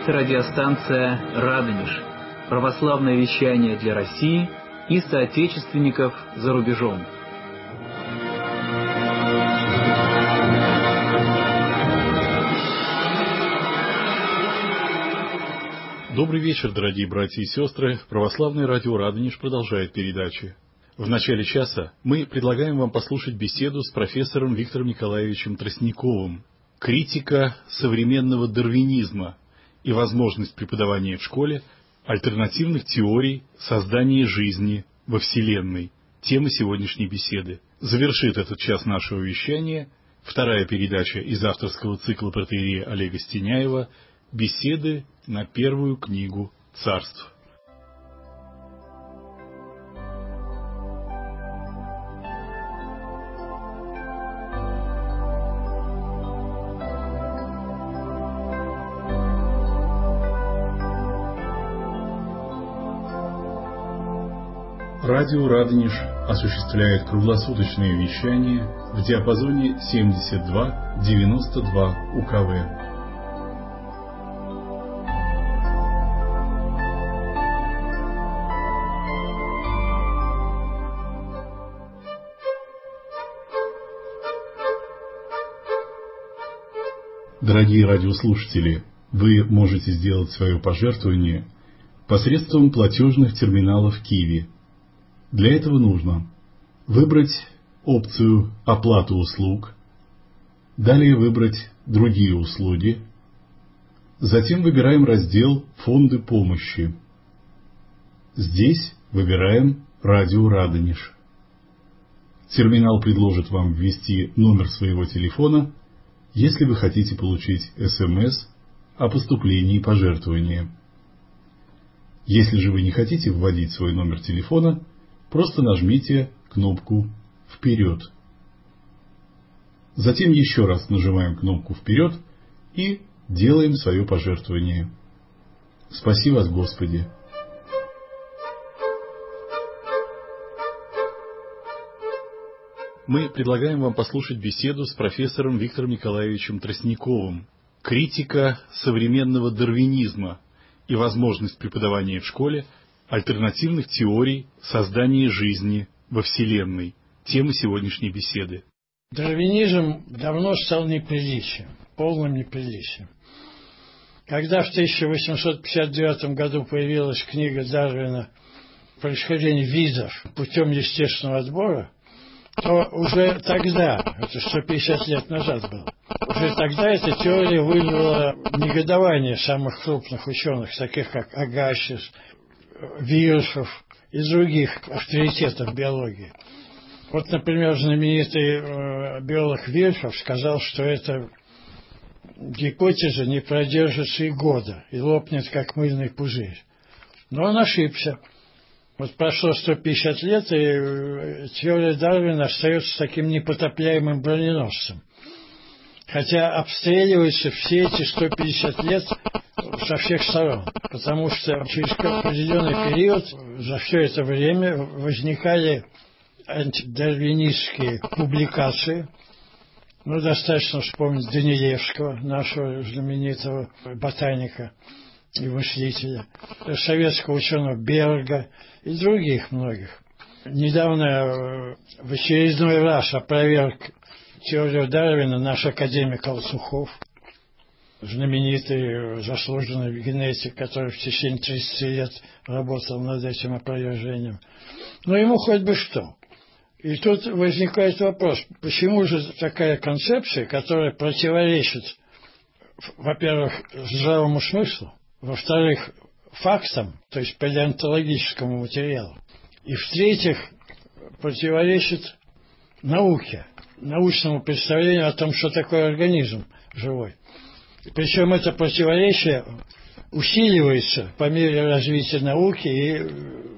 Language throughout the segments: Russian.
Это радиостанция «Радонеж», православное вещание для России и соотечественников за рубежом. Добрый вечер, дорогие братья и сестры. Православное радио «Радонеж» продолжает передачи. В начале часа мы предлагаем вам послушать беседу с профессором Виктором Николаевичем Тростниковым «Критика современного дарвинизма и возможность преподавания в школе альтернативных теорий создания жизни во Вселенной». Тема сегодняшней беседы. Завершит этот час нашего вещания вторая передача из авторского цикла протоиерея Олега Стеняева «Беседы на первую книгу царств». Радио «Радонеж» осуществляет круглосуточное вещание в диапазоне 72-92 УКВ. Дорогие радиослушатели, вы можете сделать свое пожертвование посредством платежных терминалов Киви. Для этого нужно выбрать опцию «Оплата услуг», далее выбрать «Другие услуги», затем выбираем раздел «Фонды помощи». Здесь выбираем «Радио Радонеж». Терминал предложит вам ввести номер своего телефона, если вы хотите получить СМС о поступлении пожертвования. Если же вы не хотите вводить свой номер телефона, просто нажмите кнопку «Вперед». Затем еще раз нажимаем кнопку «Вперед» и делаем свое пожертвование. Спаси вас, Господи! Мы предлагаем вам послушать беседу с профессором Виктором Николаевичем Тростниковым «Критика современного дарвинизма и возможность преподавания в школе альтернативных теорий создания жизни во Вселенной». Тема сегодняшней беседы. Дарвинизм давно стал неприличием, полным неприличием. Когда в 1859 году появилась книга Дарвина «Происхождение видов путем естественного отбора», то уже тогда, это 150 лет назад было, уже тогда эта теория вызвала негодование самых крупных ученых, таких как Агасис, Виршов и других авторитетов биологии. Вот, например, знаменитый биолог Виршов сказал, что эта гипотеза не продержится и года, и лопнет, как мыльный пузырь. Но он ошибся. Вот прошло 150 лет, и теория Дарвина остается таким непотопляемым броненосцем. Хотя обстреливаются все эти 150 лет со всех сторон. Потому что через определенный период, за все это время, возникали антидарвинистские публикации. Ну, достаточно вспомнить Данилевского, нашего знаменитого ботаника и мыслителя, советского ученого Берга и других многих. Недавно в очередной раз опроверг теорию Дарвина наш академик Алсухов, знаменитый заслуженный генетик, который в течение 30 лет работал над этим опровержением. Но ему хоть бы что. И тут возникает вопрос, почему же такая концепция, которая противоречит, во-первых, здравому смыслу, во-вторых, фактам, то есть палеонтологическому материалу, и в-третьих, противоречит науке, научному представлению о том, что такое организм живой. Причем это противоречие усиливается по мере развития науки и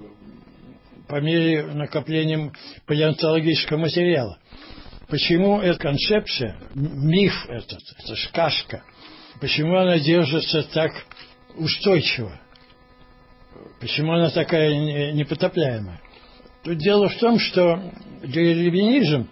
по мере накопления палеонтологического материала. Почему эта концепция, миф этот, эта сказка, почему она держится так устойчиво? Почему она такая непотопляемая? Тут дело в том, что дарвинизм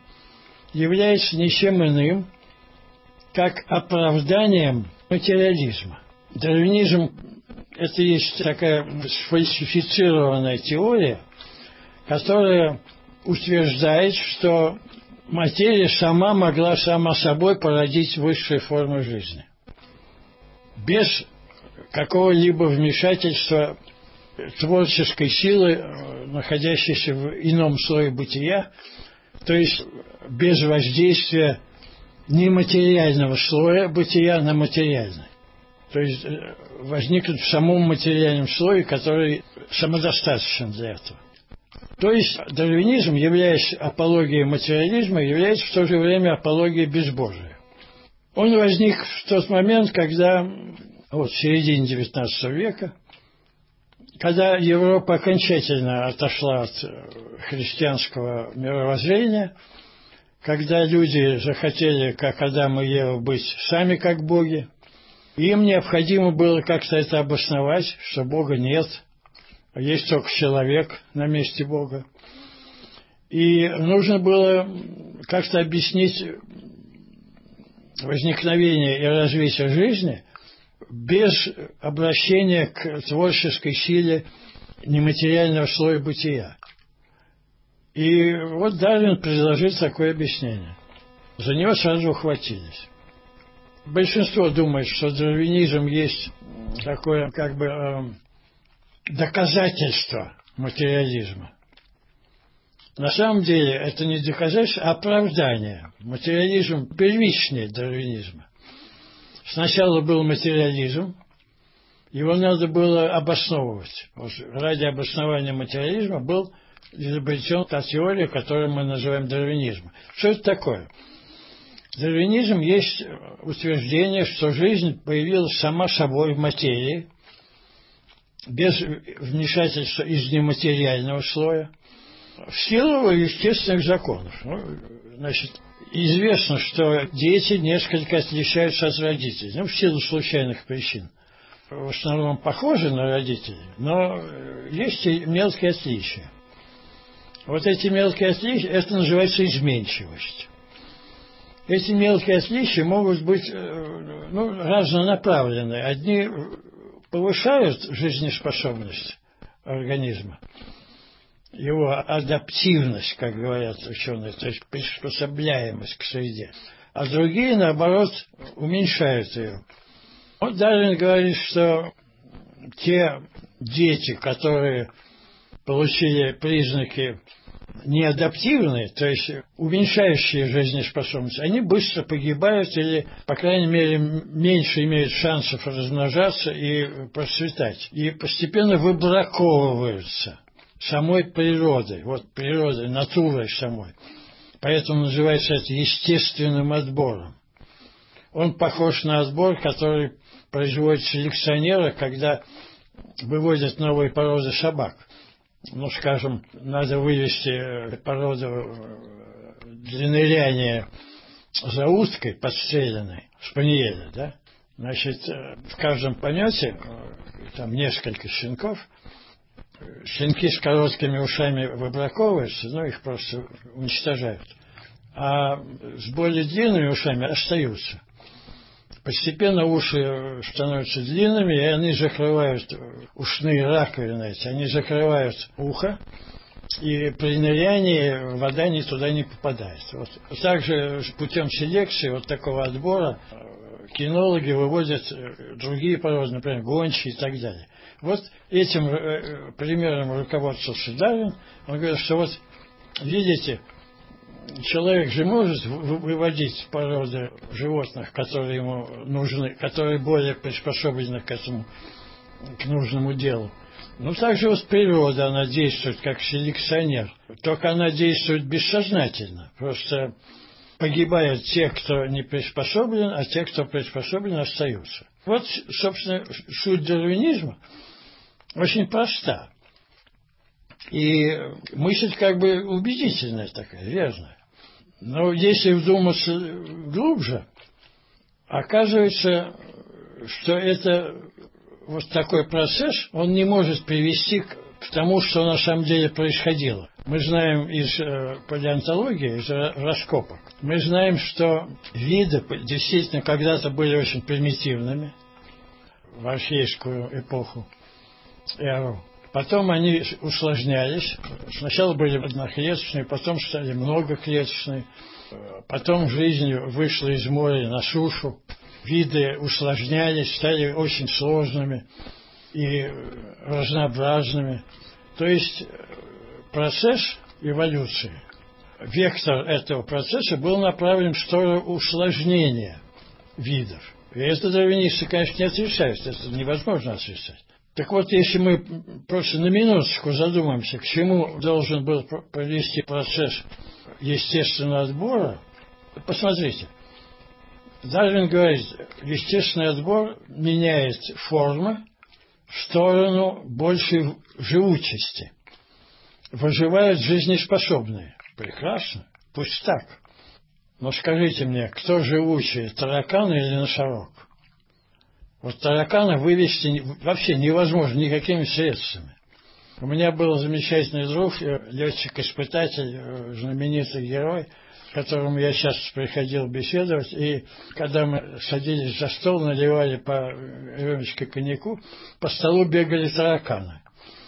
является ничем иным, как оправданием материализма. дарвинизм – это есть такая сфальсифицированная теория, которая утверждает, что материя сама могла сама собой породить высшие формы жизни. Без какого-либо вмешательства творческой силы, находящейся в ином слое бытия, то есть без воздействия нематериального слоя бытия на материальный. То есть возникнут в самом материальном слое, который самодостаточен для этого. То есть дарвинизм, являясь апологией материализма, является в то же время апологией безбожия. Он возник в тот момент, когда, в середине XIX века, когда Европа окончательно отошла от христианского мировоззрения, когда люди захотели, как Адам и Ева, быть сами как боги, им необходимо было как-то это обосновать, что Бога нет, а есть только человек на месте Бога. И нужно было как-то объяснить возникновение и развитие жизни без обращения к творческой силе нематериального слоя бытия. И вот Дарвин предложил такое объяснение. За него сразу ухватились. Большинство думает, что дарвинизм есть такое доказательство материализма. На самом деле это не доказательство, а оправдание. Материализм первичнее дарвинизма. Сначала был материализм, его надо было обосновывать. Ради обоснования материализма был изобретен та теория, которую мы называем дарвинизмом. Что это такое? Дарвинизм есть утверждение, что жизнь появилась сама собой в материи, без вмешательства из нематериального слоя, в силу естественных законов. Известно, что дети несколько отличаются от родителей, в силу случайных причин. В основном похожи на родителей, но есть и мелкие отличия. Вот эти мелкие отличия, это называется изменчивость. Эти мелкие отличия могут быть разнонаправленные. Одни повышают жизнеспособность организма, его адаптивность, как говорят ученые, то есть приспособляемость к среде, а другие, наоборот, уменьшают ее. Вот Дарвин говорит, что те дети, которые получили признаки неадаптивные, то есть уменьшающие жизнеспособность, они быстро погибают или, по крайней мере, меньше имеют шансов размножаться и процветать. И постепенно выбраковываются самой природой, природой, натурой самой. Поэтому называется это естественным отбором. Он похож на отбор, который производят селекционеры, когда выводят новые породы собак. Скажем, надо вывести породу для ныряния за уткой подстреленной, спаниеля, да? Значит, в каждом помете там несколько щенков. Щенки с короткими ушами выбраковываются, их просто уничтожают. А с более длинными ушами остаются. Постепенно уши становятся длинными, и они закрывают ушные раковины, они закрывают ухо, и при нырянии вода туда не попадает. Также путем селекции, такого отбора, кинологи выводят другие породы, например, гончие и так далее. Этим примером руководствовался Дарвин. Он говорит, что видите, человек же может выводить породы животных, которые ему нужны, которые более приспособлены к этому, к нужному делу. Также природа, она действует как селекционер, только она действует бессознательно. Просто погибают те, кто не приспособлен, а те, кто приспособлен, остаются. Собственно, суть дарвинизма очень проста. И мысль убедительная такая, верная. Но если вдуматься глубже, оказывается, что это такой процесс, он не может привести к тому, что на самом деле происходило. Мы знаем из палеонтологии, из раскопок, мы знаем, что виды действительно когда-то были очень примитивными. в архейскую эпоху, эру. Потом они усложнялись. Сначала были одноклеточные, потом стали многоклеточные. Потом жизнь вышла из моря на сушу. Виды усложнялись, стали очень сложными и разнообразными. То есть процесс эволюции, вектор этого процесса был направлен в сторону усложнения видов. И это дарвинисты, конечно, не отрицают, это невозможно отрицать. Так вот, если мы просто на минуточку задумаемся, к чему должен был провести процесс естественного отбора, посмотрите. Дарвин говорит, естественный отбор меняет формы в сторону большей живучести. Выживают жизнеспособные. Прекрасно, пусть так. Но скажите мне, кто живучий, таракан или носорог? Вот таракана вывести вообще невозможно никакими средствами. У меня был замечательный друг, летчик-испытатель, знаменитый герой, с которым я сейчас приходил беседовать, и когда мы садились за стол, наливали по рюмочке коньяку, по столу бегали тараканы.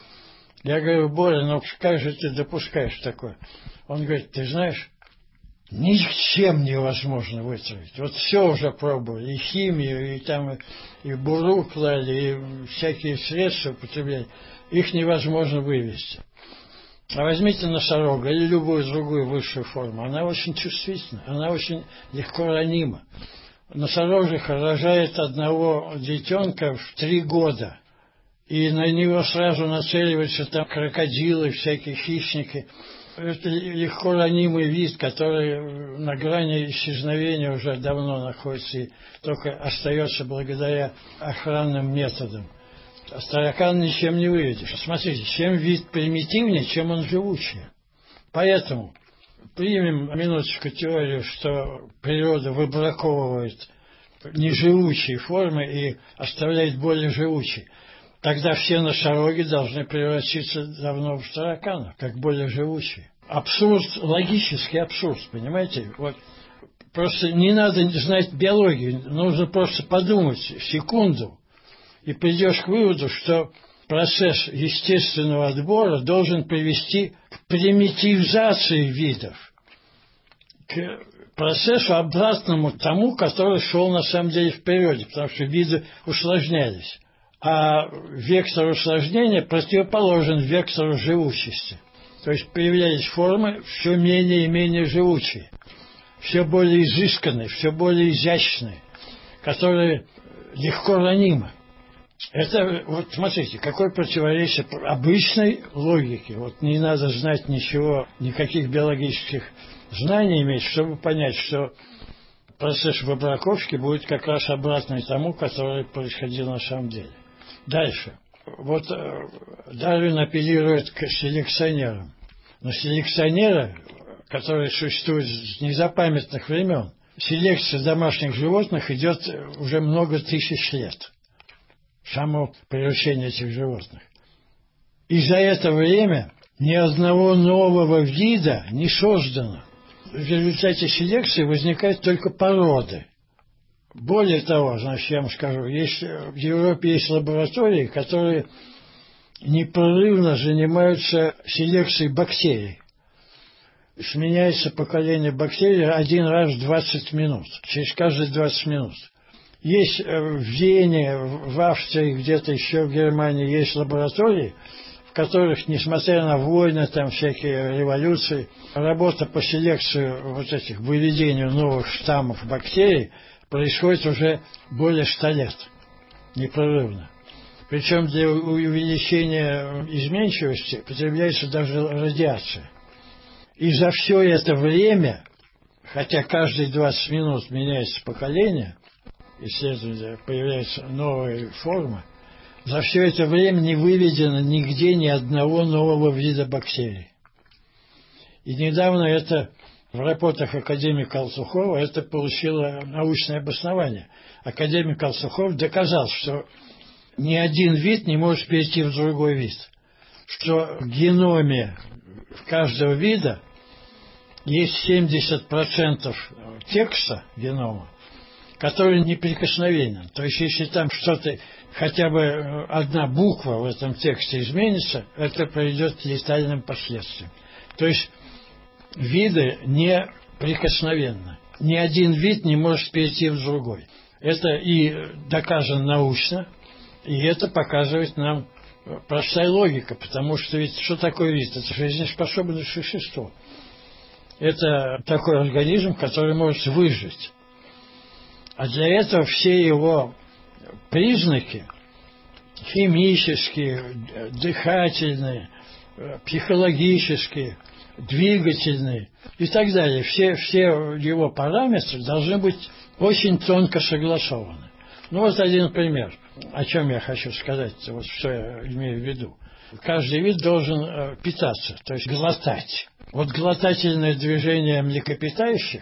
Я говорю, Боря, ну как же ты допускаешь такое? Он говорит, ты знаешь, ни с чем невозможно вытравить. Вот все уже пробовали, и химию, и там и буру клали, и всякие средства употребляли. Их невозможно вывести. А возьмите носорога или любую другую высшую форму. Она очень чувствительна, она очень легко ранима. Носорожиха рожает одного детенка в 3 года. И на него сразу нацеливаются там крокодилы, всякие хищники. Это легко ранимый вид, который на грани исчезновения уже давно находится и только остается благодаря охранным методам. А таракан ничем не выведешь. Смотрите, чем вид примитивнее, чем он живучее. Поэтому примем минуточку теорию, что природа выбраковывает неживучие формы и оставляет более живучие. Тогда все носороги должны превратиться давно в тараканов, как более живучие. Абсурд, логический абсурд, понимаете? Вот просто не надо знать биологию, нужно просто подумать секунду, и придешь к выводу, что процесс естественного отбора должен привести к примитивизации видов, к процессу обратному тому, который шел на самом деле в природе, потому что виды усложнялись. А вектор усложнения противоположен вектору живучести. То есть появлялись формы все менее и менее живучие, все более изысканные, все более изящные, которые легко ранимы. Это, вот смотрите, какое противоречие обычной логике. Вот не надо знать ничего, никаких биологических знаний иметь, чтобы понять, что процесс выбраковки будет как раз обратный тому, который происходил на самом деле. Дальше. Вот Дарвин апеллирует к селекционерам. Но селекционеры, которые существуют с незапамятных времен, селекция домашних животных идет уже много тысяч лет. Само приручение этих животных. И за это время ни одного нового вида не создано. В результате селекции возникают только породы. Более того, значит, я вам скажу, в Европе есть лаборатории, которые непрерывно занимаются селекцией бактерий. Сменяется поколение бактерий один раз в 20 минут, через каждые 20 минут. Есть в Вене, в Австрии, где-то еще в Германии есть лаборатории, в которых, несмотря на войны, там всякие революции, работа по селекции вот этих, выведению новых штаммов бактерий происходит уже более 100 лет, непрерывно. Причем для увеличения изменчивости потребляется даже радиация. И за все это время, хотя каждые 20 минут меняется поколение, и, следовательно, появляются новые формы, за все это время не выведено нигде ни одного нового вида бактерий. И недавно это в работах академика Алтухова это получило научное обоснование. Академик Алтухов доказал, что ни один вид не может перейти в другой вид. Что в геноме каждого вида есть 70% текста генома который неприкосновенен. То есть, если там что-то, хотя бы одна буква в этом тексте изменится, это приведет к летальным последствиям. То есть, виды неприкосновенны. Ни один вид не может перейти в другой. Это и доказано научно, и это показывает нам простая логика, потому что ведь что такое вид? Это жизнеспособное существо. Это такой организм, который может выжить. А для этого все его признаки, химические, дыхательные, психологические, двигательные и так далее, все его параметры должны быть очень тонко согласованы. Ну вот один пример, о чем я хочу сказать, вот что я имею в виду. Каждый вид должен питаться, то есть глотать. Вот глотательное движение млекопитающих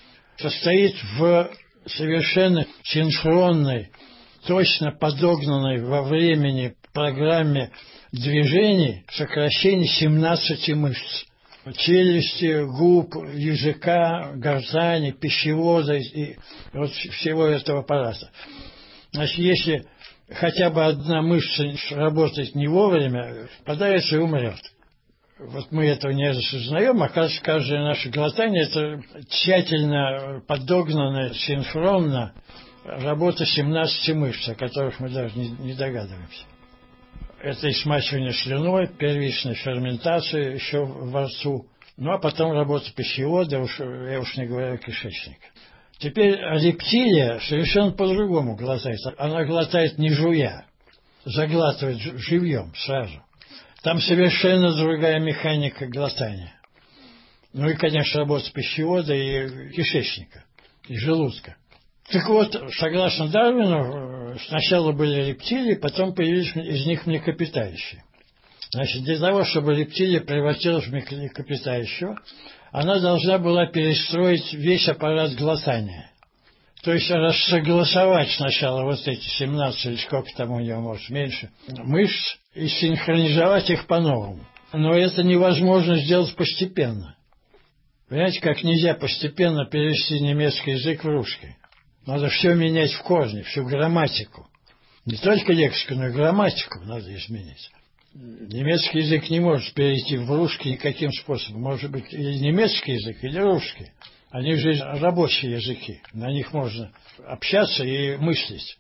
состоит в совершенно синхронной, точно подогнанной во времени программе движений сокращений 17 мышц. Челюсти, губ, языка, гортани, пищевода и вот всего этого аппарата. Значит, если хотя бы одна мышца работает не вовремя, подавится и умрет. Вот мы этого не осознаем, оказывается, каждое наше глотание – это тщательно подогнанная, синхронно работа 17 мышц, о которых мы даже не догадываемся. Это и смачивание слюной, первичная ферментация еще во рту, ну а потом работа пищевода, я уж не говорю кишечника. Теперь рептилия совершенно по-другому глотает. Она глотает не жуя, заглатывает живьем сразу. Там совершенно другая механика глотания. Ну и, конечно, работа пищевода и кишечника, и желудка. Так вот, согласно Дарвину, сначала были рептилии, потом появились из них млекопитающие. Значит, для того, чтобы рептилия превратилась в млекопитающего, она должна была перестроить весь аппарат глотания. То есть рассогласовать сначала вот эти 17 или сколько там у него, может, меньше, мышц и синхронизовать их по-новому. Но это невозможно сделать постепенно. Понимаете, как нельзя постепенно перевести немецкий язык в русский. Надо все менять в корне, всю грамматику. Не только лексику, но и грамматику надо изменить. Немецкий язык не может перейти в русский никаким способом. Может быть, или немецкий язык, или русский. Они же рабочие языки. На них можно общаться и мыслить.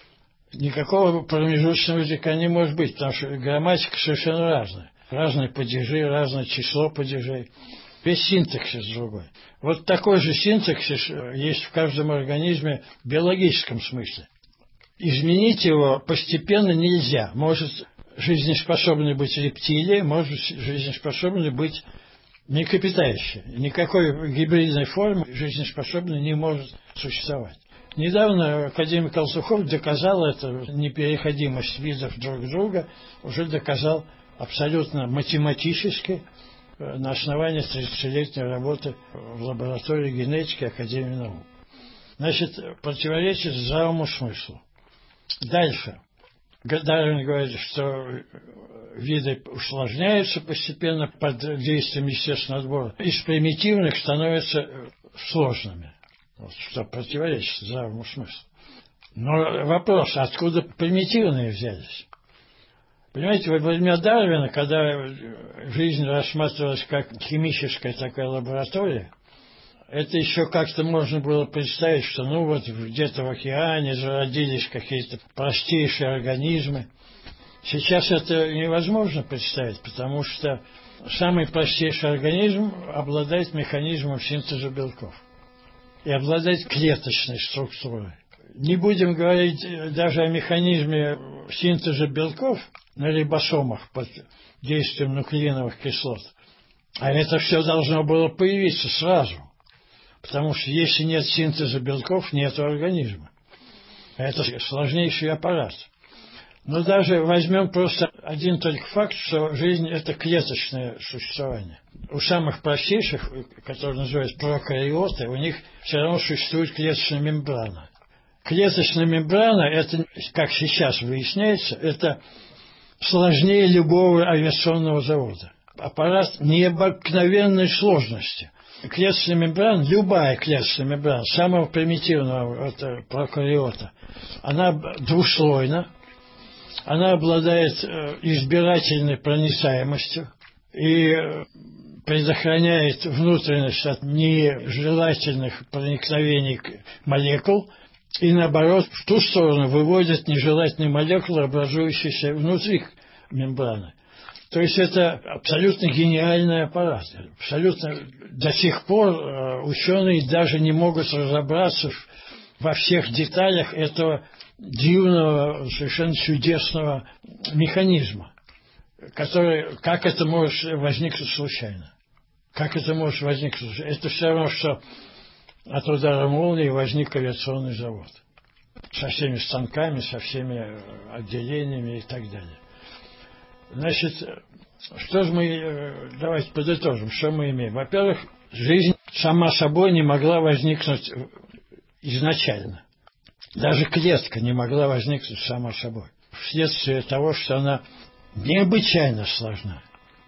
Никакого промежуточного языка не может быть, потому что грамматика совершенно разная. Разные падежи, разное число падежей. Весь синтаксис другой. Вот такой же синтаксис есть в каждом организме в биологическом смысле. Изменить его постепенно нельзя. Может жизнеспособной быть рептилия, может жизнеспособной быть млекопитающая. Никакой гибридной формы жизнеспособной не может существовать. Недавно академик Алсухов доказал это, непереходимость видов друг друга, уже доказал абсолютно математически, на основании 30-летней работы в лаборатории генетики Академии наук. Значит, противоречит здравому смыслу. Дальше. Дарвин говорит, что виды усложняются постепенно под действием естественного отбора. Из примитивных становятся сложными. Вот, что противоречит здравому смыслу. Но вопрос, откуда примитивные взялись? Понимаете, во время Дарвина, когда жизнь рассматривалась как химическая такая лаборатория, это еще как-то можно было представить, что ну вот где-то в океане зародились какие-то простейшие организмы. Сейчас это невозможно представить, потому что самый простейший организм обладает механизмом синтеза белков и обладает клеточной структурой. Не будем говорить даже о механизме синтеза белков на рибосомах под действием нуклеиновых кислот. А это все должно было появиться сразу. Потому что если нет синтеза белков, нет организма. Это сложнейший аппарат. Но даже возьмем просто один только факт, что жизнь – это клеточное существование. У самых простейших, которые называются прокариоты, у них все равно существует клеточная мембрана. Клеточная мембрана, это, как сейчас выясняется, это сложнее любого авиационного завода. Аппарат необыкновенной сложности. клеточная мембрана, любая клеточная мембрана, самого примитивного прокариота, она двуслойна, она обладает избирательной проницаемостью и предохраняет внутренность от нежелательных проникновений молекул, и наоборот, в ту сторону выводят нежелательные молекулы, образующиеся внутри мембраны. То есть это абсолютно гениальный аппарат. Абсолютно до сих пор ученые даже не могут разобраться во всех деталях этого дивного, совершенно чудесного механизма, который, как это может возникнуть случайно. Как это может возникнуть случайно? Это все равно, что от удара молнии возник авиационный завод. Со всеми станками, со всеми отделениями и так далее. Значит, что же мы, давайте подытожим, что мы имеем. Во-первых, жизнь сама собой не могла возникнуть изначально. Даже клетка не могла возникнуть сама собой. Вследствие того, что она необычайно сложна.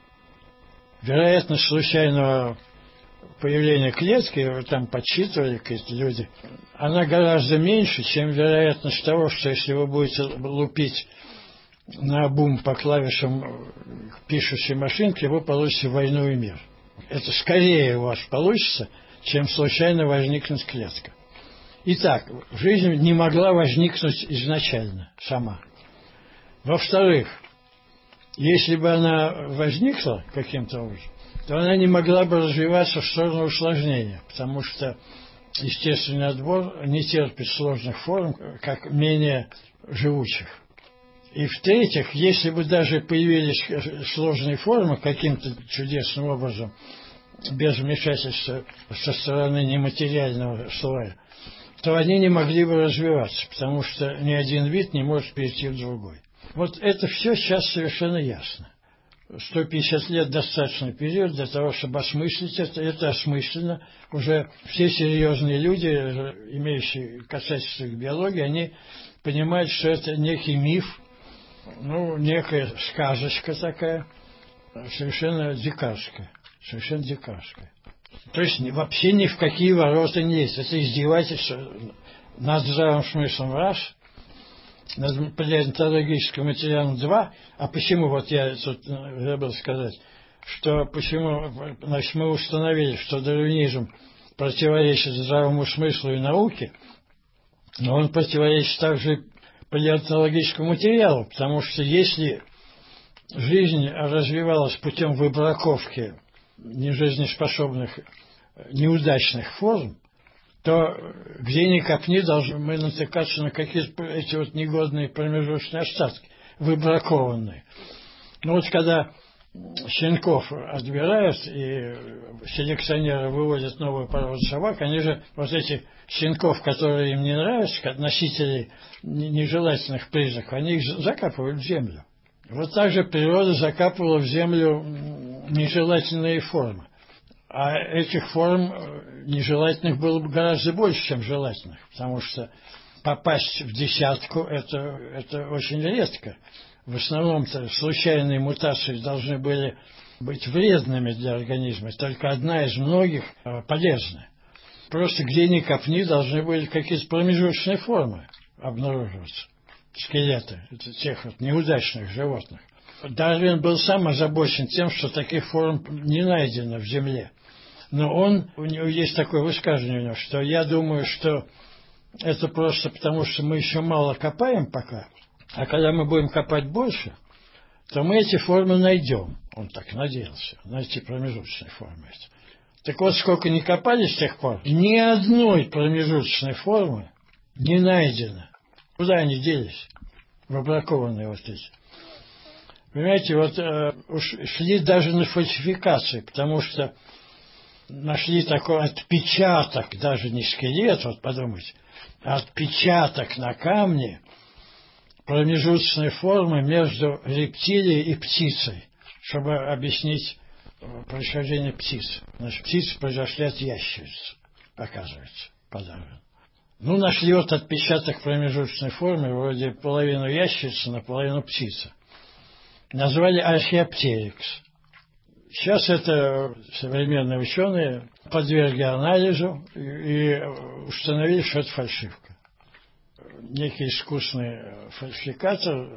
Вероятность случайного появления клетки, там подсчитывали какие-то люди, она гораздо меньше, чем вероятность того, что если вы будете лупить наобум по клавишам пишущей машинки, вы получите «Войну и мир». Это скорее у вас получится, чем случайно возникнет клетка. Итак, жизнь не могла возникнуть изначально сама. Во-вторых, если бы она возникла каким-то образом, то она не могла бы развиваться в сторону усложнения, потому что естественный отбор не терпит сложных форм, как менее живучих. И в-третьих, если бы даже появились сложные формы каким-то чудесным образом, без вмешательства со стороны нематериального слоя, то они не могли бы развиваться, потому что ни один вид не может перейти в другой. Вот это все сейчас совершенно ясно. 150 лет достаточный период для того, чтобы осмыслить это. Это осмысленно. Уже все серьезные люди, имеющие касательство к биологии, они понимают, что это некий миф, некая сказочка такая, совершенно дикарская. Совершенно дикарская. То есть вообще ни в какие ворота не есть. Это издевательство над здравым смыслом раз, над палеонтологическим материалом два. А почему, вот я тут забыл сказать, что почему, значит, мы установили, что дарвинизм противоречит здравому смыслу и науке, но он противоречит также палеонтологическому материалу, потому что если жизнь развивалась путем выбраковки нежизнеспособных, неудачных форм, то где ни копни, должны мы натыкаться на какие-то эти вот негодные промежуточные остатки, выбракованные. Вот когда щенков отбирают и селекционеры выводят новую породу собак, они же вот этих щенков, которые им не нравятся, носителей нежелательных признаков, они их закапывают в землю. Вот так же природа закапывала в землю нежелательные формы. А этих форм нежелательных было бы гораздо больше, чем желательных, потому что попасть в десятку это очень редко. В основном-то случайные мутации должны были быть вредными для организма. Только одна из многих полезная. Просто где ни копни должны были какие-то промежуточные формы обнаруживаться. Скелеты тех вот неудачных животных. Дарвин был сам озабочен тем, что таких форм не найдено в Земле. Но у него есть такое высказывание у него, что я думаю, что это просто потому, что мы еще мало копаем пока, а когда мы будем копать больше, то мы эти формы найдем. Он так надеялся, найти промежуточные формы эти. Так вот, сколько не копали с тех пор, ни одной промежуточной формы не найдено. Куда они делись? Выбракованные вот эти. Понимаете, вот уж шли даже на фальсификации, потому что нашли такой отпечаток, даже не скелет, вот подумайте, а отпечаток на камне промежуточной формы между рептилией и птицей, чтобы объяснить происхождение птиц. Значит, птицы произошли от ящериц, оказывается, по Дарвину. Нашли вот отпечаток промежуточной формы, вроде половину ящерицы, наполовину птицы. Назвали археоптерикс. Сейчас это современные ученые подвергли анализу и установили, что это фальшивка. Некий искусный фальсификатор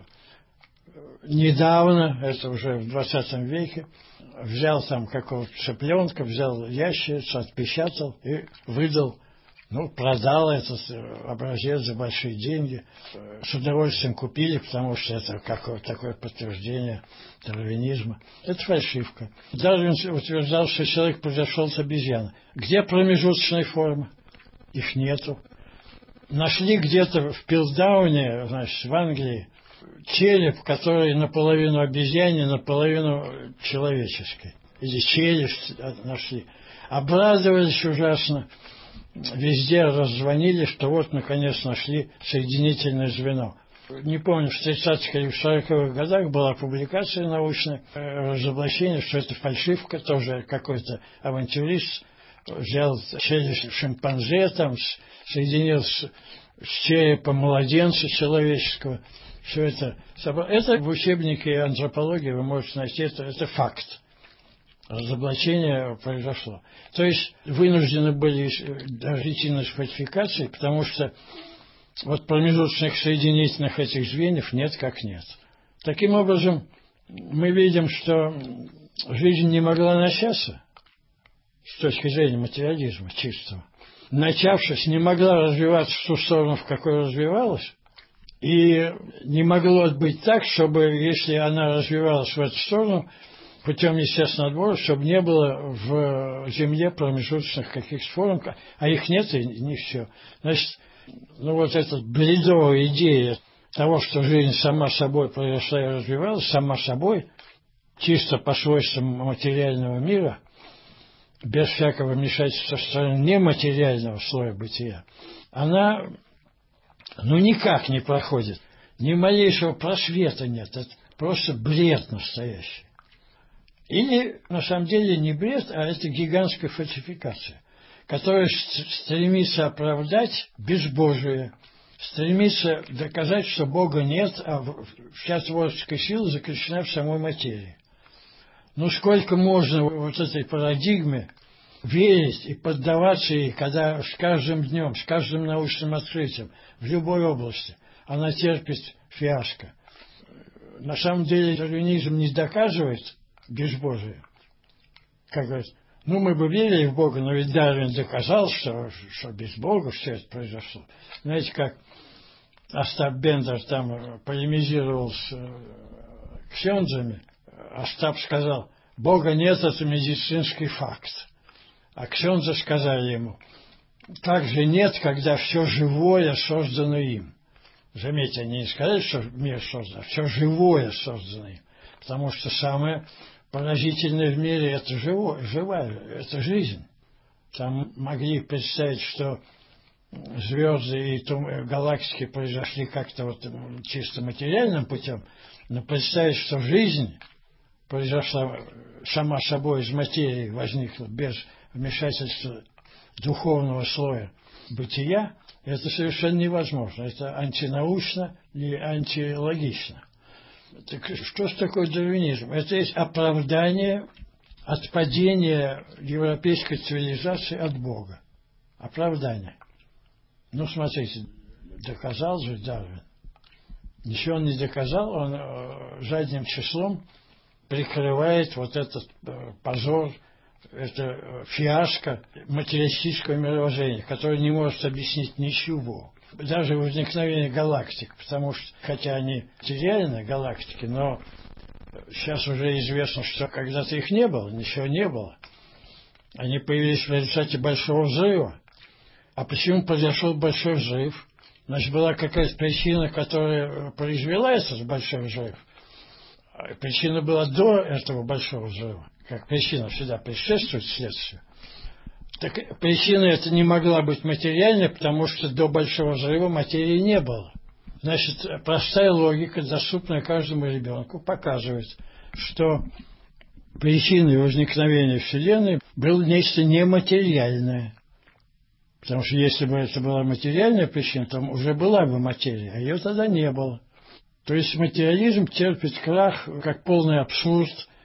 недавно, это уже в 20 веке, взял там какого-то цыпленка, взял ящерицу, отпечатал и выдал, продал этот образец за большие деньги. С удовольствием купили, потому что это какое-то такое подтверждение дарвинизма. Это фальшивка. Дарвин утверждал, что человек произошел от обезьяны. Где промежуточные формы? Их нету. Нашли где-то в Пилсдауне, в Англии, череп, который наполовину обезьяний, наполовину человеческий. Или челюсть нашли. Обрадовались ужасно. Везде раззвонили, что вот, наконец, нашли соединительное звено. Не помню, в 30-х или в 40-х годах была публикация научная, разоблачение, что это фальшивка, тоже какой-то авантюрист взял челюсть шимпанзе, соединил с черепом младенца человеческого. Все это в учебнике антропологии вы можете найти, это факт. Разоблачение произошло. То есть вынуждены были идти на фальсификации, потому что вот промежуточных соединительных этих звеньев нет как нет. Таким образом, мы видим, что жизнь не могла начаться с точки зрения материализма чистого. Начавшись, не могла развиваться в ту сторону, в какой развивалась, и не могло быть так, чтобы, если она развивалась в эту сторону, путем естественного отбора, чтобы не было в Земле промежуточных каких-то форм, а их нет, и не все. Значит, эта бредовая идея того, что жизнь сама собой произошла и развивалась, сама собой, чисто по свойствам материального мира, без всякого вмешательства со стороны нематериального слоя бытия, она, никак не проходит. Ни малейшего просвета нет. Это просто бред настоящий. Или, на самом деле, не бред, а это гигантская фальсификация, которая стремится оправдать безбожие, стремится доказать, что Бога нет, а вся творческая сила заключена в самой материи. Сколько можно вот этой парадигме верить и поддаваться ей, когда с каждым днем, с каждым научным открытием, в любой области, она терпит фиаско. На самом деле, дарвинизм не доказывает безбожие. Как говорят, мы бы верили в Бога, но ведь Дарвин доказал, что без Бога все это произошло. Знаете, как Остап Бендер там полемизировал с ксензами, Остап сказал, Бога нет, это медицинский факт. А ксензы сказали ему, как же нет, когда все живое создано им. Заметьте, они не сказали, что мир создан, а все живое создано им. Потому что самое поразительное в мире это живая, это жизнь. Там могли представить, что звезды и галактики произошли как-то чисто материальным путем, но представить, что жизнь произошла сама собой из материи, возникла без вмешательства духовного слоя бытия, это совершенно невозможно. Это антинаучно и антилогично. Так что же такое дарвинизм? Это есть оправдание отпадения европейской цивилизации от Бога. Оправдание. Смотрите, доказал же Дарвин. Ничего он не доказал, он задним числом прикрывает этот позор, это фиаско материалистического мировоззрения, которое не может объяснить ничего. Даже возникновение галактик, потому что, хотя они материальные галактики, но сейчас уже известно, что когда-то их не было, ничего не было. Они появились в результате большого взрыва. А почему произошел большой взрыв? Значит, была какая-то причина, которая произвела этот большой взрыв. Причина была до этого большого взрыва. Как причина всегда предшествует следствию. Так причина эта не могла быть материальной, потому что до большого взрыва материи не было. Значит, простая логика, доступная каждому ребенку, показывает, что причиной возникновения Вселенной было нечто нематериальное. Потому что если бы это была материальная причина, то уже была бы материя, а ее тогда не было. То есть материализм терпит крах как полный абсурд,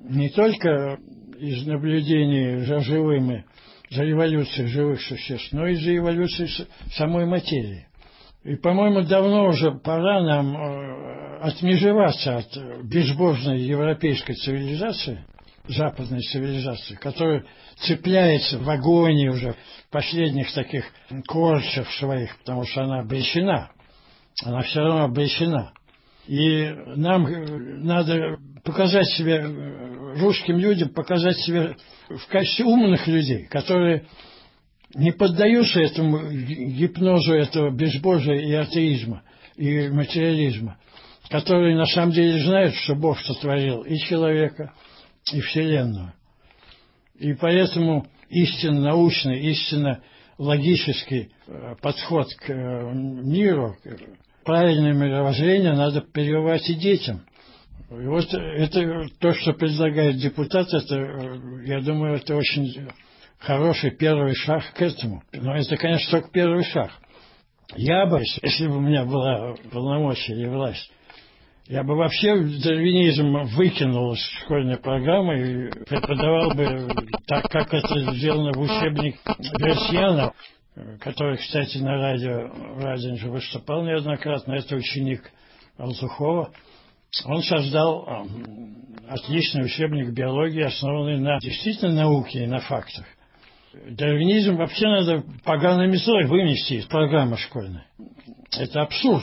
не только из наблюдений за живыми, за эволюцией живых существ, но и за эволюцией самой материи. И, по-моему, давно уже пора нам отмежеваться от безбожной европейской цивилизации, западной цивилизации, которая цепляется в агонии уже последних таких корчев своих, потому что она обречена. Она все равно обречена. И нам надо показать себя, русским людям, показать себя в качестве умных людей, которые не поддаются этому гипнозу этого безбожия и атеизма, и материализма, которые на самом деле знают, что Бог сотворил и человека, и Вселенную. И поэтому истинно научный, истинно логический подход к миру, правильное мировоззрение надо прививать и детям. И вот это то, что предлагает депутат, это, я думаю, это очень хороший первый шаг к этому. Но это, конечно, только первый шаг. Я бы, если бы у меня была полномочия или власть, я бы вообще дарвинизм выкинул из школьной программы и преподавал бы так, как это сделано в учебнике Версьяна, который, кстати, на радио Радинже выступал неоднократно. Это ученик Алтухова. Он создал отличный учебник биологии, основанный на действительно науке и на фактах. Дарвинизм вообще надо поганой метлой вынести из программы школьной. Это абсурд.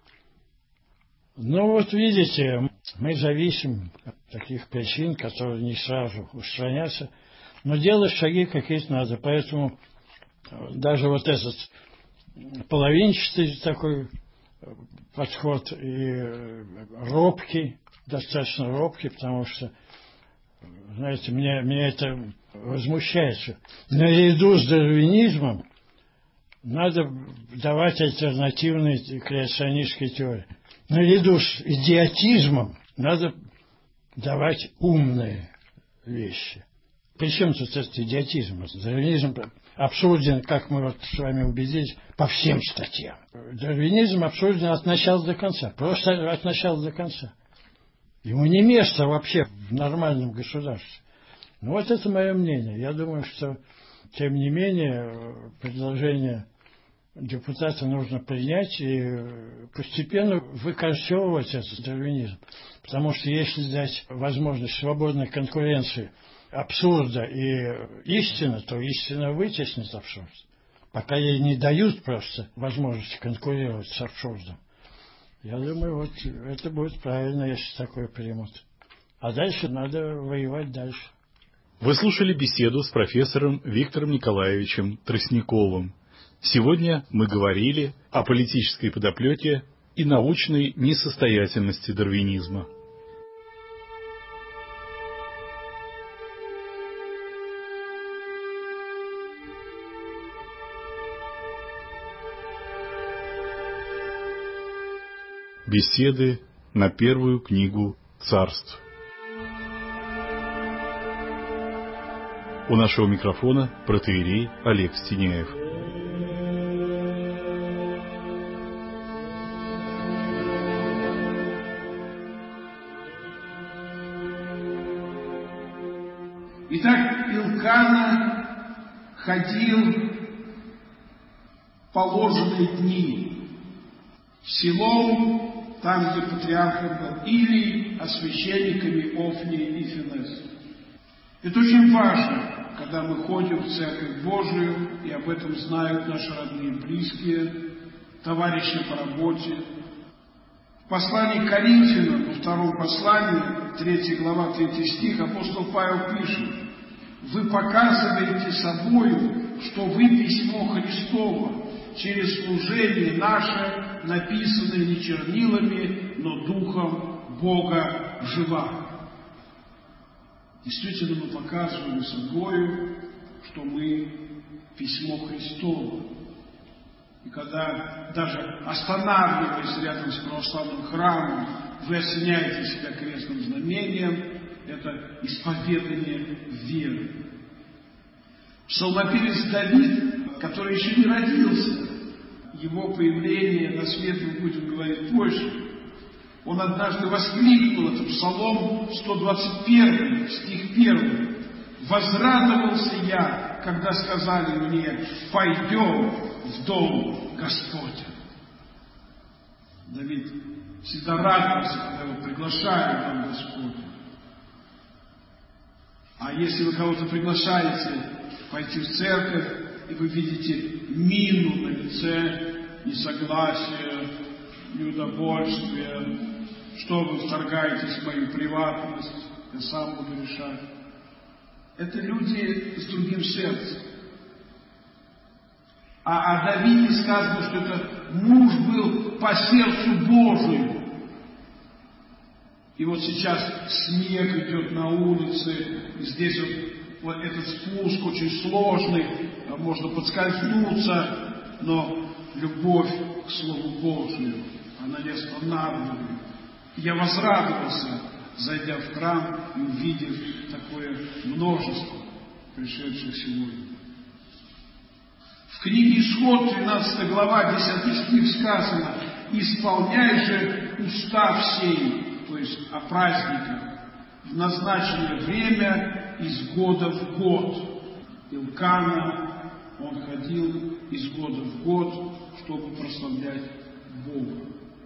Ну вот видите, мы зависим от таких причин, которые не сразу устранятся, но делать шаги какие-то надо. Поэтому даже вот этот половинчатый такой подход и робкий, достаточно робкий, потому что, знаете, меня это возмущает. Наряду с дарвинизмом надо давать альтернативные креационистские теории. Наряду с идиотизмом надо давать умные вещи. Причем тут этот идиотизм? Дарвинизм абсурден, как мы вот с вами убедились, по всем статьям. Дарвинизм абсурден от начала до конца. Просто от начала до конца. Ему не место вообще в нормальном государстве. Ну вот это мое мнение. Я думаю, что, тем не менее, предложение депутата нужно принять и постепенно выкорчевывать этот дарвинизм. Потому что если дать возможность свободной конкуренции абсурда и истины, то истина вытеснит абсурд. Пока ей не дают просто возможности конкурировать с абсурдом. Я думаю, вот это будет правильно, если такое примут. А дальше надо воевать дальше. Вы слушали беседу с профессором Виктором Николаевичем Тростниковым. Сегодня мы говорили о политической подоплеке и научной несостоятельности дарвинизма. Беседы на первую книгу царств. У нашего микрофона протоиерей Олег Стеняев. Итак, Илкана ходил положенные дни в селом, там, где патриархом был Илий, а священниками Офни и Финес. Это очень важно, когда мы ходим в Церковь Божию, и об этом знают наши родные и близкие, товарищи по работе. В послании к Коринфянам, во втором послании, 3 глава, 3 стих, апостол Павел пишет: «Вы показываете собою, что вы письмо Христово, через служение наше, написанное не чернилами, но Духом Бога жива». Действительно, мы показываем собою, что мы письмо Христово. И когда, даже останавливаясь рядом с православным храмом, вы осеняете себя крестным знамением, это исповедание веры. Псалмопевец Давид, который еще не родился, его появление на свет мы будем говорить позже, Он однажды воскликнул, это Псалом 121, стих 1. «Возрадовался я, когда сказали мне, пойдем в дом Господень». Давид всегда радовался, когда его приглашали в дом Господень. А если вы кого-то приглашаете пойти в церковь, и вы видите мину на лице, несогласие, неудовольствие, что вы вторгаетесь в мою приватность, я сам буду решать. Это люди с другим сердцем. А о Давиде сказано, что это муж был по сердцу Божию. И вот сейчас снег идет на улице, и здесь вот этот спуск очень сложный, можно подскользнуться, но любовь к Слову Божию, она не останавливает. Я возрадовался, зайдя в храм и увидев такое множество пришедших сегодня. В книге Исход, 13 глава, 10 стих сказано: «Исполняй же устав сей», то есть о праздниках, в назначенное время из года в год. Илкана, он ходил из года в год, чтобы прославлять Бога.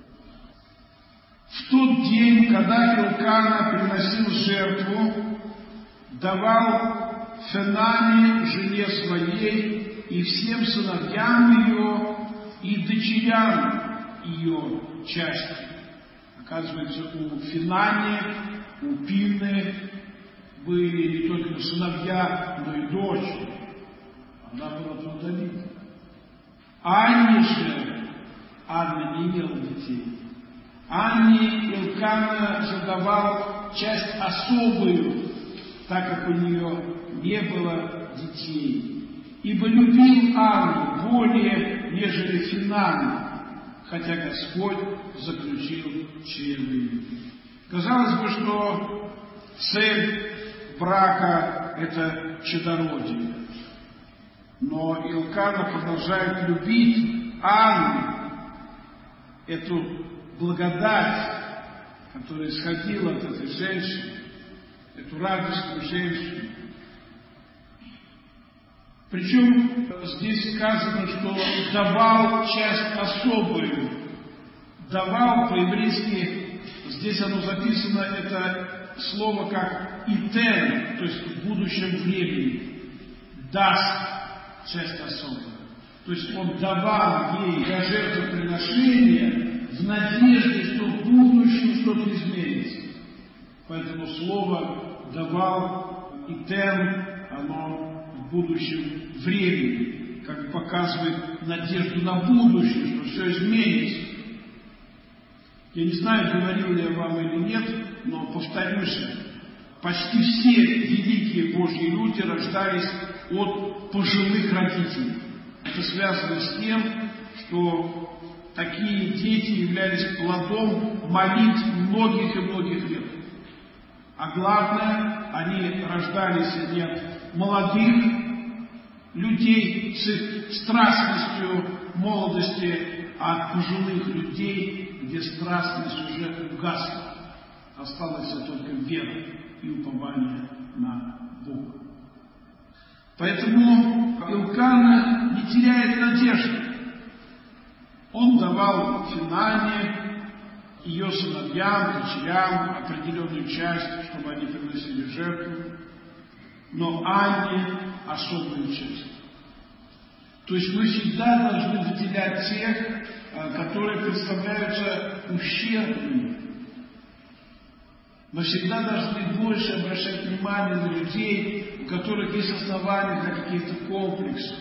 В тот день, когда Илкана приносил жертву, давал Фенане, жене своей, и всем сыновьям ее, и дочерям ее части. Оказывается, у Фенане, у Пины были не только сыновья, но и дочери. Она была плодовита. Анне же, Анна не имела детей. Анне Илкана задавал часть особую, так как у нее не было детей. Ибо любил Анну более, нежели Фенана, хотя Господь заключил чревы. Казалось бы, что цель брака – это чадородие. Но Илкана продолжает любить Анну, эту благодать, которая исходила от этой женщины, эту радостную женщину. Причем здесь сказано, что давал часть особую. Давал по-еврейски, здесь оно записано, это слово как «итен», то есть в будущем времени. Даст часть особую. То есть он давал ей для жертвоприношения в надежде, что в будущем что-то изменится. Поэтому слово «давал», «итен», оно в будущем времени, как показывает надежду на будущее, что все изменится. Я не знаю, говорил ли я вам или нет, но повторюсь, почти все великие Божьи люди рождались от пожилых родителей. Это связано с тем, что такие дети являлись плодом молитв многих и многих лет. А главное, они рождались не от молодых людей с их страстностью молодости, а от пожилых людей, где страстность уже угасла. Осталась только вера и упование на Бога. Поэтому Илкана не теряет надежды. Он давал Фенане, ее сыновьям, дочерям определенную часть, чтобы они приносили жертву, но Анне особую часть. То есть мы всегда должны выделять тех, которые представляются ущербными. Мы всегда должны больше обращать внимание на людей, у которых есть основания для каких-то комплексов,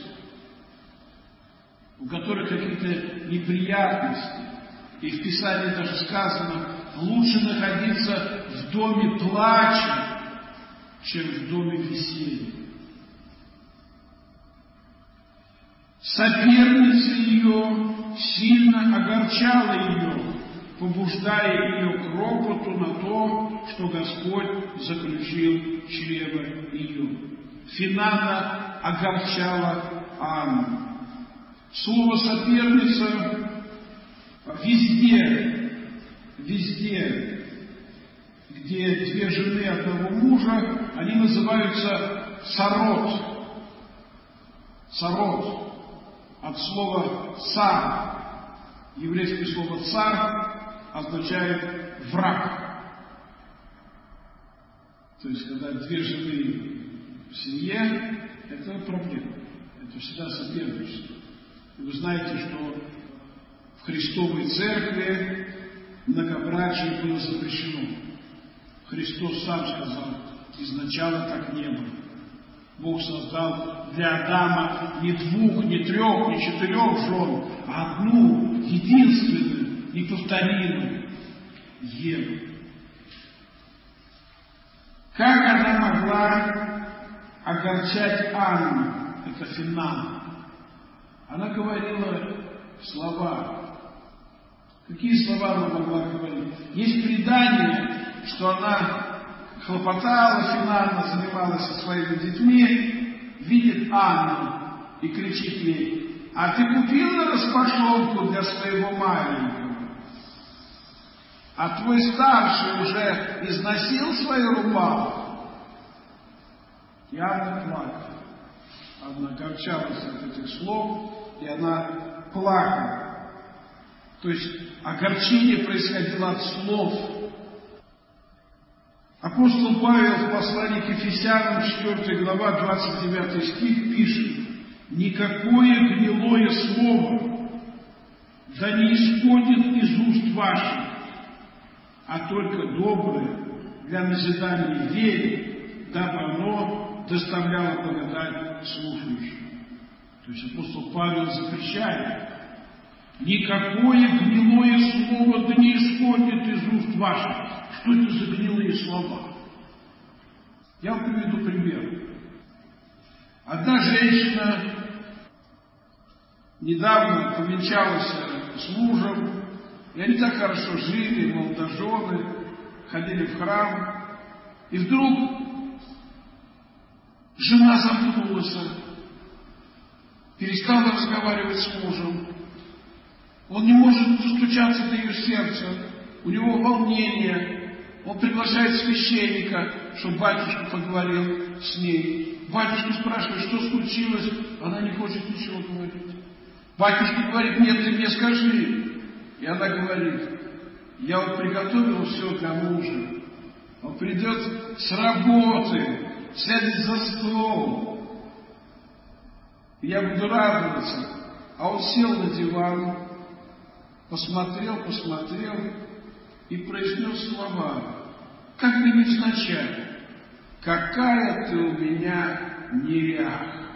у которых какие-то неприятности. И в Писании даже сказано, лучше находиться в доме плача, чем в доме веселья. Соперница ее сильно огорчала ее, побуждая ее к ропоту на то, что Господь заключил чрево ее. Фенана огорчала Анну. Слово «соперница» везде везде, где две жены одного мужа, они называются сарот. Сарот от слова цар. Еврейское слово цар означает враг. То есть, когда две жены в семье, это проблема. Это всегда соперничество. И вы знаете, что в Христовой Церкви многобрачие было запрещено. Христос сам сказал, изначально так не было. Бог создал для Адама не двух, не трех, не четырех жен, а одну, единственную, неповторимую Еву. Как она могла огорчать Анну? Это финал. Она говорила слова. Какие слова она могла говорить? Есть предание, что она хлопотала, финально занималась со своими детьми, видит Анну и кричит ей: а ты купила распашонку для своего маленького? А твой старший уже износил свою рубаху? И Анна плакала. Она огорчалась от этих слов, и она плакала. То есть огорчение происходило от слов. Апостол Павел в послании к Ефесянам, 4 глава, 29 стих пишет: «Никакое гнилое слово да не исходит из уст ваших, а только доброе для назидания вере, дабы оно доставляло благодать слушающим». То есть апостол Павел запрещает: никакое гнилое слово да не исходит из уст ваших. Что это за гнилые слова? Я вам приведу пример. Одна женщина недавно повенчалась с мужем, и они так хорошо жили, молодожены, ходили в храм, и вдруг жена замкнулась, перестала разговаривать с мужем. Он не может достучаться до ее сердца, у него волнение. Он приглашает священника, чтобы батюшка поговорил с ней. Батюшка спрашивает, что случилось. Она не хочет ничего говорить. Батюшка говорит: нет, ты мне скажи. И она говорит: я вот приготовила все для мужа. Он придет с работы, сядет за стол. Я буду радоваться. А он сел на диван, посмотрел и произнес слова, как бы невзначай: какая ты у меня неряха.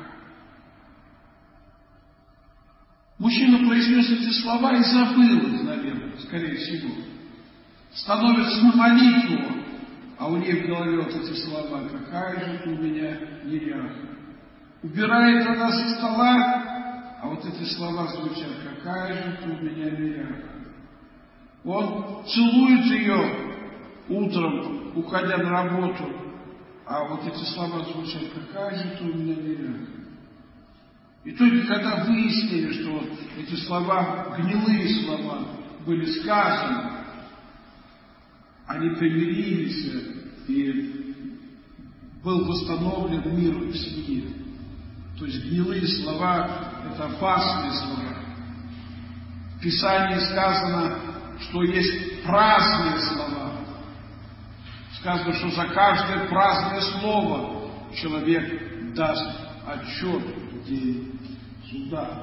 Мужчина произнес эти слова и забыл их, наверное, скорее всего. Становится на молитву, а у нее в голове вот эти слова: какая же ты у меня неряха. Убирает она со стола, а вот эти слова звучат: какая же ты у меня неряха. Он целует ее утром, уходя на работу, а вот эти слова звучат: какая же ты у меня неряха. И только когда выяснили, что эти слова, гнилые слова, были сказаны, они примирились, и был восстановлен мир в семье. То есть гнилые слова – это опасные слова. В Писании сказано, что есть праздные слова. Сказано, что за каждое праздное слово человек даст отчет в день суда.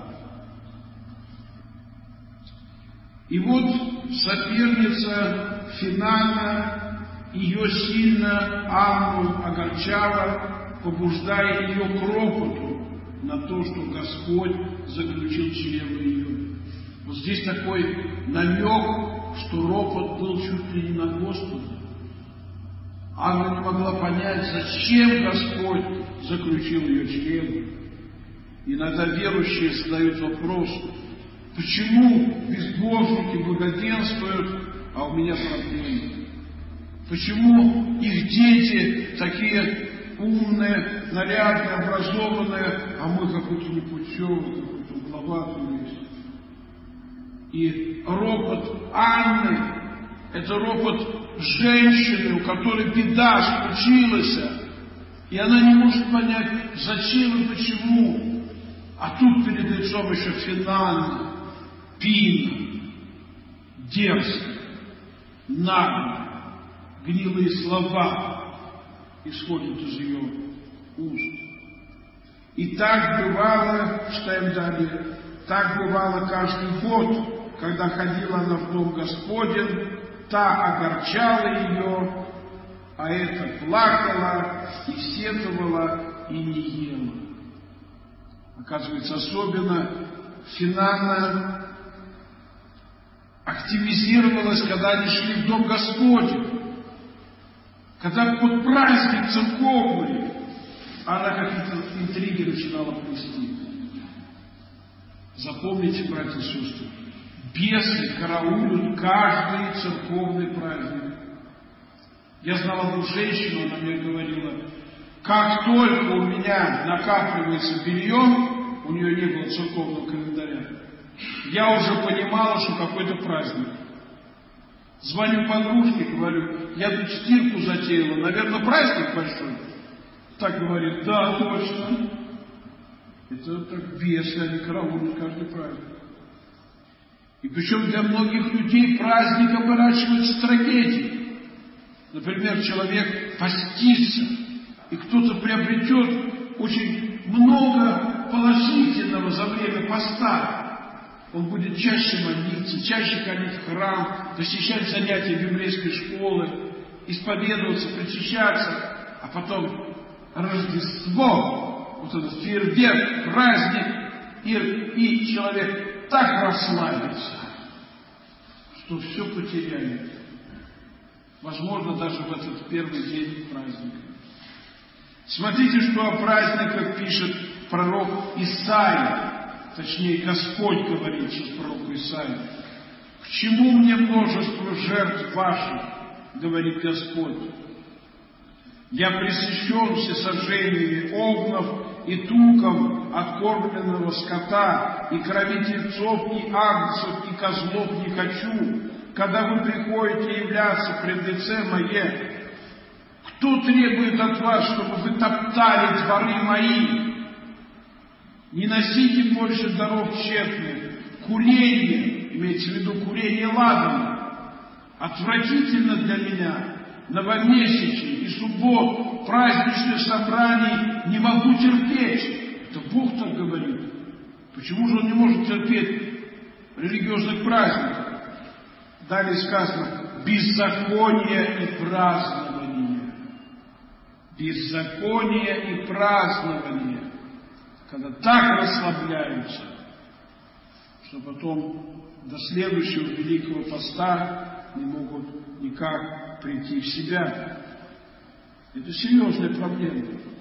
И вот соперница финально ее сильно Анну огорчала, побуждая ее к ропоту на то, что Господь заключил чрево ее. Вот здесь такой намек, что ропот был чуть ли не на Господа. Анна не могла понять, зачем Господь заключил ее чрево. Иногда верующие задают вопрос: почему безбожники благоденствуют, а у меня проблемы? Почему их дети такие умные, нарядные, образованные, а мы какой-то непутевый, какой-то угловатый есть? И ропот Анны – Это ропот женщины, у которой беда случилась, и она не может понять, зачем и почему. А тут перед лицом еще финал, пина, дерзко, нагло, гнилые слова исходят из ее уст. И так бывало, читаем далее, так бывало каждый год, когда ходила она в дом Господень, та огорчала ее, а эта плакала и сетовала и не ела. Оказывается, особенно Финанна активизировалась, когда они шли в дом Господень. Когда вот праздник церковный, она какие-то интриги начинала плести. Запомните, братья и сестры, бесы караулят каждый церковный праздник. Я знал одну женщину, она мне говорила, как только у меня накапливается белье, у нее не было церковного календаря, я уже понимала, что какой-то праздник. Звоню подружке, говорю, я тут стирку затеяла, наверное, праздник большой. Так говорит, да, точно. Это так бесы, они караулят каждый праздник. И причем для многих людей праздник оборачивается в трагедию. Например, человек постится, и кто-то приобретет очень много положительного за время поста. Он будет чаще молиться, чаще ходить в храм, посещать занятия библейской школы, исповедоваться, причащаться, а потом Рождество, вот этот фейерверк, праздник, и человек так расслабится, что все потеряет. Возможно, даже в этот первый день праздника. Смотрите, что о праздниках пишет пророк Исаия. Точнее, Господь говорит через пророка Исаия. «К чему мне множество жертв ваших, говорит Господь? Я пресыщен всесожжениями огнов и туком откормленного скота, и крови тельцов, и агнцев, и козлов не хочу, когда вы приходите являться пред лице мое. Кто требует от вас, чтобы вы топтали дворы мои? Не носите больше даров тщетных. Курение, имеется в виду курение ладана, отвратительно для меня. Новомесячий и суббот, праздничных собраний не могу терпеть». Это Бог так говорит. Почему же Он не может терпеть религиозных праздников? Далее сказано, беззаконие и празднование. Беззаконие и празднование. Когда так расслабляются, что потом до следующего Великого Поста не могут никак прийти в себя. Это серьезная проблема.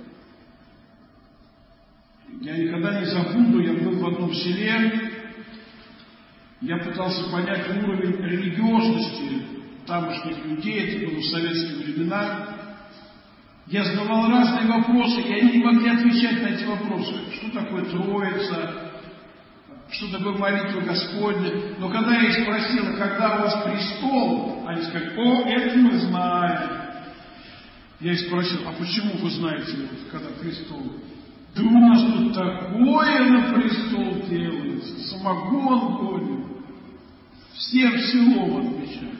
Я никогда не забуду, я был в одном селе, я пытался понять уровень религиозности тамошних людей, это было в советские времена. Я задавал разные вопросы, и они не могли отвечать на эти вопросы. Что такое Троица? Что такое молитва Господня? Но когда я их спросил, когда у вас престол, они сказали, о, это мы знаем. Я их спросил, а почему вы знаете, когда престол? Да у нас тут такое на престол делается, самогон гонит. Всем селом отвечают.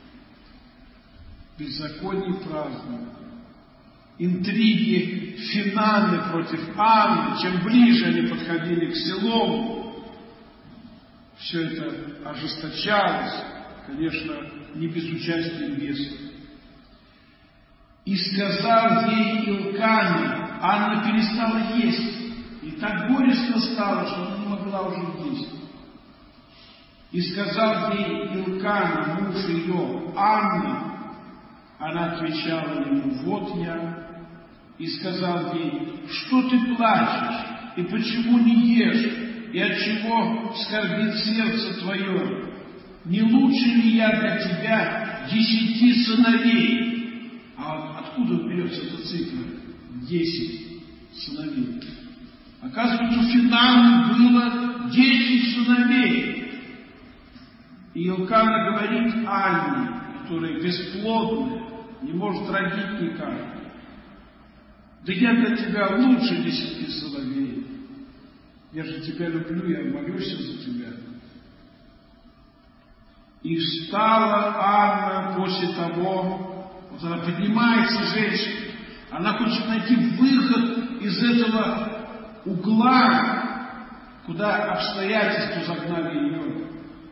Беззаконие празднования. Интриги Финанны против Анны, чем ближе они подходили к селу, все это ожесточалось, конечно, не без участия невесты. И сказал ей Илкана, Анна перестала есть, и так горестно стало, что она не могла уже есть. И сказал ей Илкана, муж ее, Анны, она отвечала ему, вот я, и сказал ей, что ты плачешь, и почему не ешь, и от чего скорбит сердце твое? Не лучше ли я для тебя 10 сыновей? А откуда берется эта цифра? 10 сыновей. Оказывается, у Финанны было 10 сыновей. И Илкана говорит Анне, которая бесплодная, не может родить никак. Да я для тебя лучше 10 соловей. Я же тебя люблю, я молюсь за тебя. И встала Анна после того, вот она поднимается, женщина, она хочет найти выход из этого угла, куда обстоятельства загнали ее.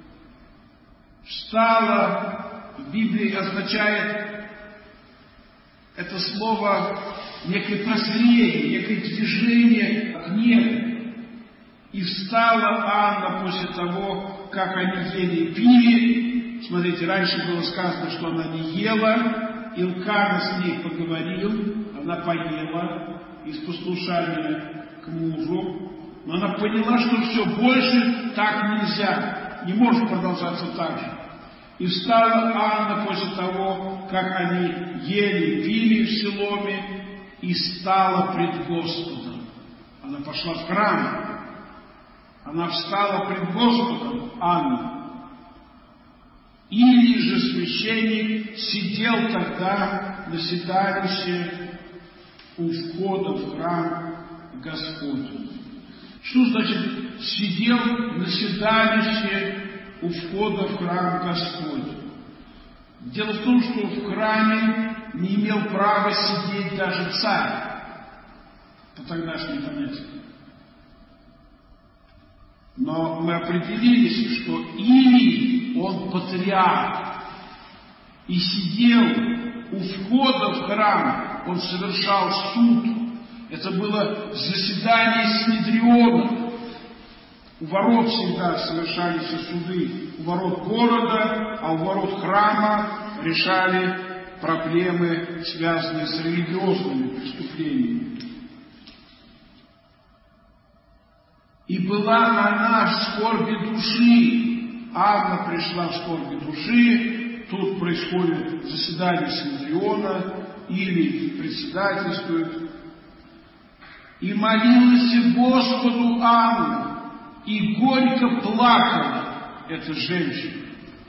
Встала, в Библии означает это слово некое прозрение, некое движение к небу. И встала Анна после того, как они ели и пили. Смотрите, раньше было сказано, что она не ела. Илкана с ней поговорил, она поела из послушания к мужу. Но она поняла, что все, больше так нельзя, не может продолжаться так же. И встала Анна после того, как они ели и пили в Силоме, и стала пред Господом. Она пошла в храм. Она встала пред Господом, Анна. Или же священник сидел тогда на седалище у входа в храм Господень. Что значит сидел на седалище у входа в храм Господень? Дело в том, что в храме не имел права сидеть даже царь, по тогдашним понятиям. Но мы определились, что или он патриарх и сидел у входа в храм, он совершал суд. Это было заседание Синедриона. У ворот всегда совершались суды. У ворот города, а у ворот храма решали проблемы, связанные с религиозными преступлениями. И была она в скорби души. Анна пришла в скорби души. Тут происходит заседание Синедриона или председательствует. И молилась Господу Анна, и горько плакала эта женщина.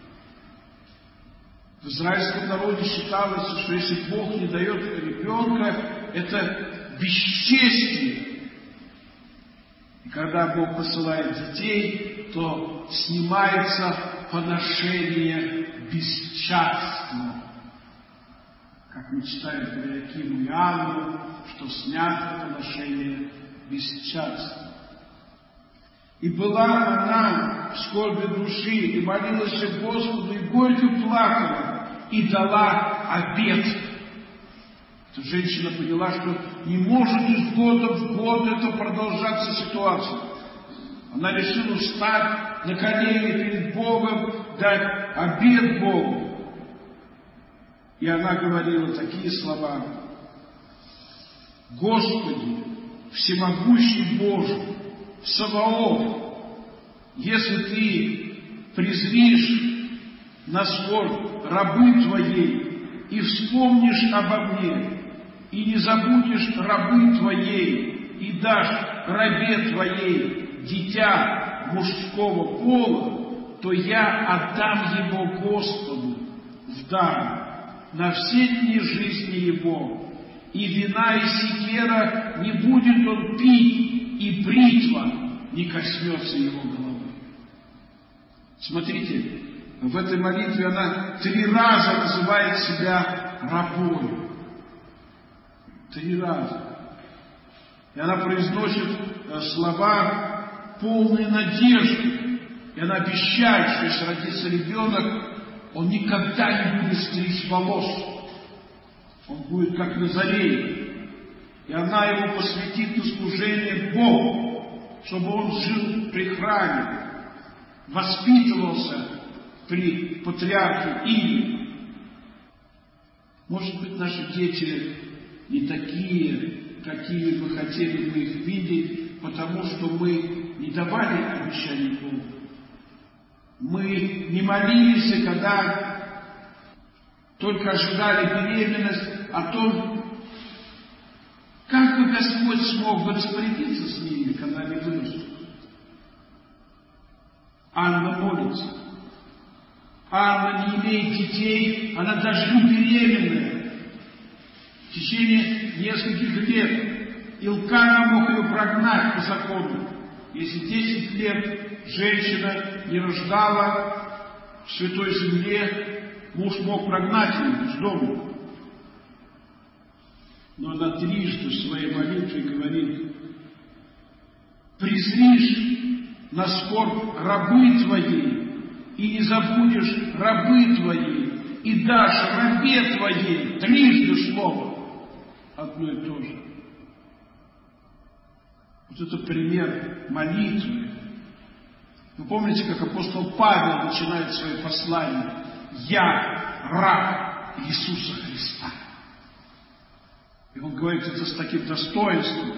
В израильском народе считалось, что если Бог не дает ребенка, это бесчестие. И когда Бог посылает детей, то снимается поношение бесчадства. Как мы читаем про Иакима и Анну, что снято поношение бесчадства. И была она в скорби души, и молилась Господу, и горько плакала, и дала обет. Эта женщина поняла, что не может из года в год это продолжаться ситуация. Она решила встать на колени перед Богом, дать обет Богу. И она говорила такие слова: Господи, всемогущий Боже, Саваоф, если Ты презришь на скорбь рабы Твоей и вспомнишь обо мне, и не забудешь рабы Твоей, и дашь рабе Твоей дитя мужского пола, то я отдам его Господу в дар на все дни жизни его, и вина и секера не будет он пить, и бритва не коснется его головы. Смотрите, в этой молитве она 3 раза называет себя рабой. 3 раза. И она произносит слова полные надежды. И она обещает, что если родится ребенок, он никогда не будет стричь волос. Он будет как Назарей. И она его посвятит на служение Богу, чтобы он жил при храме, воспитывался при патриархе Илии. Может быть, наши дети не такие, какие мы хотели бы их видеть, потому что мы не давали обещаний Богу. Мы не молились, когда только ожидали беременность, о том, как бы Господь смог бы распорядиться с ними, когда они вырастут. Анна молится. Анна не имеет детей, она даже не беременная. В течение нескольких лет Илкана мог ее прогнать по закону. Если 10 лет женщина не рождала в Святой Земле, муж мог прогнать ее из дома. Но она трижды в своей молитве говорит: «Презришь на скорбь рабы твоей, и не забудешь рабы твои, и дашь рабе твоей». Трижды слово одно и то же. Вот это пример молитвы. Вы помните, как апостол Павел начинает свое послание: «Я раб Иисуса Христа». И он говорит это с таким достоинством: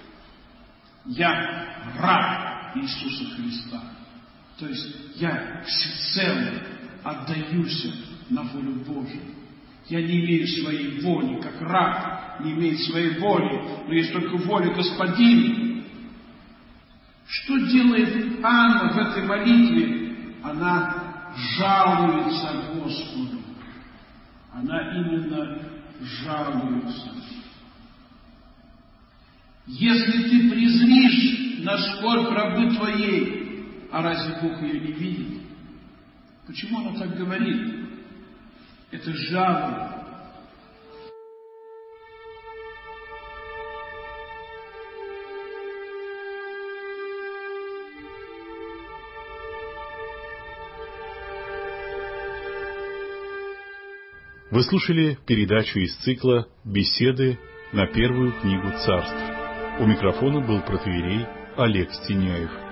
«Я раб Иисуса Христа». То есть я всецело отдаюсь на волю Божию. Я не имею своей воли, как раб не имеет своей воли, но есть только воля Господина. Что делает Анна в этой молитве? Она жалуется Господу. Она именно жалуется. Если ты презришь на скорбь рабы твоей, а разве Бог ее не видит? Почему она так говорит? Это жалоба. Вы слушали передачу из цикла «Беседы на первую книгу царств». У микрофона был протоиерей Олег Стеняев.